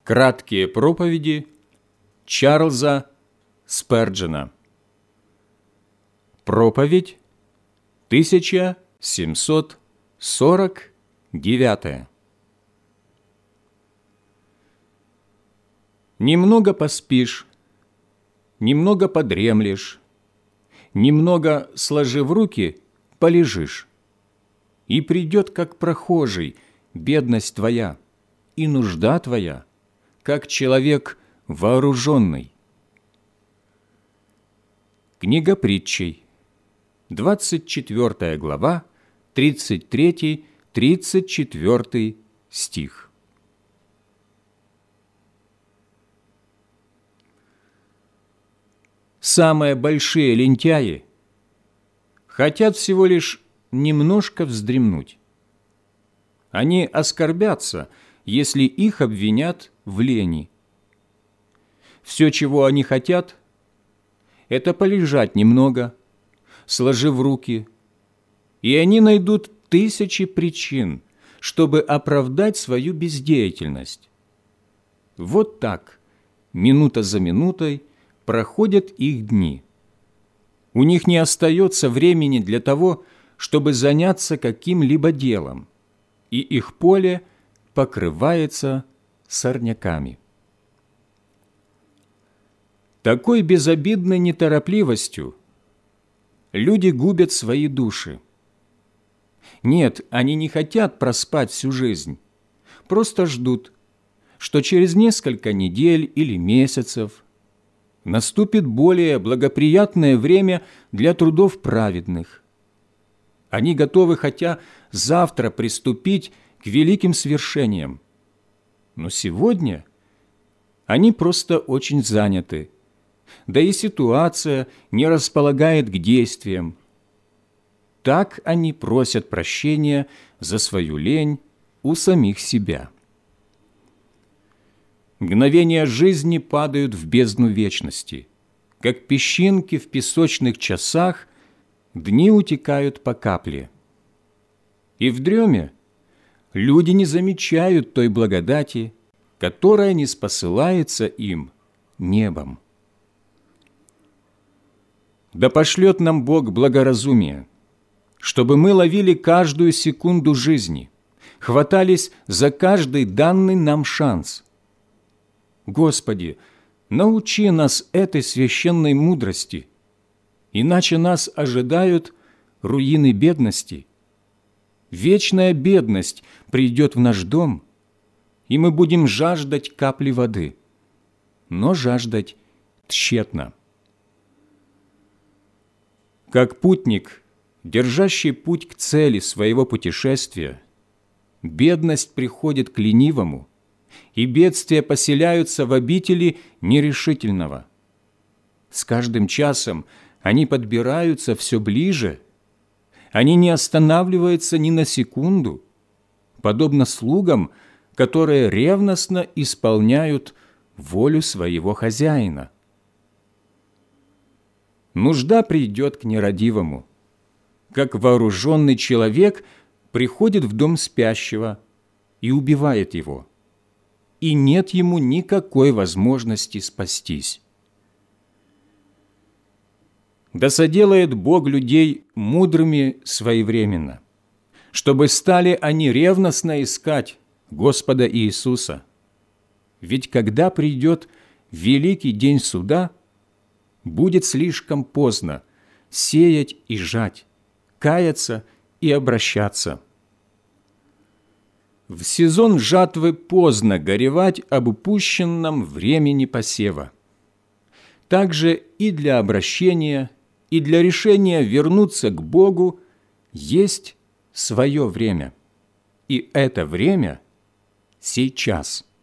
Краткие проповеди Чарльза Сперджена. Проповедь 1749. Немного поспишь, немного подремлешь, немного, сложив руки, полежишь, и придет, как прохожий, бедность твоя и нужда твоя, как человек вооруженный. Книга Притчей, 24 глава, 33-34 стих. Самые большие лентяи хотят всего лишь немножко вздремнуть. Они оскорбятся, если их обвинят в лени. Все, чего они хотят, это полежать немного, сложив руки, и они найдут тысячи причин, чтобы оправдать свою бездеятельность. Вот так, минута за минутой, проходят их дни. У них не остается времени для того, чтобы заняться каким-либо делом, и их поле покрывается сорняками. Такой безобидной неторопливостью люди губят свои души. Нет, они не хотят проспать всю жизнь, просто ждут, что через несколько недель или месяцев наступит более благоприятное время для трудов праведных. Они готовы хотя завтра приступить к великим свершениям, но сегодня они просто очень заняты, да и ситуация не располагает к действиям. Так они просят прощения за свою лень у самих себя. Мгновения жизни падают в бездну вечности. Как песчинки в песочных часах, дни утекают по капле. И в дреме люди не замечают той благодати, которая ниспосылается им небом. Да пошлет нам Бог благоразумие, чтобы мы ловили каждую секунду жизни, хватались за каждый данный нам шанс. Господи, научи нас этой священной мудрости, иначе нас ожидают руины бедности. Вечная бедность придет в наш дом, и мы будем жаждать капли воды, но жаждать тщетно. Как путник, держащий путь к цели своего путешествия, бедность приходит к ленивому, и бедствия поселяются в обители нерешительного. С каждым часом они подбираются все ближе, они не останавливаются ни на секунду, подобно слугам, которые ревностно исполняют волю своего хозяина. Нужда придет к нерадивому, как вооруженный человек приходит в дом спящего и убивает его, и нет ему никакой возможности спастись. Да соделает Бог людей мудрыми своевременно, чтобы стали они ревностно искать Господа Иисуса. Ведь когда придет великий день суда, будет слишком поздно сеять и жать, каяться и обращаться. В сезон жатвы поздно горевать об упущенном времени посева. Также и для обращения, и для решения вернуться к Богу есть свое время. И это время сейчас.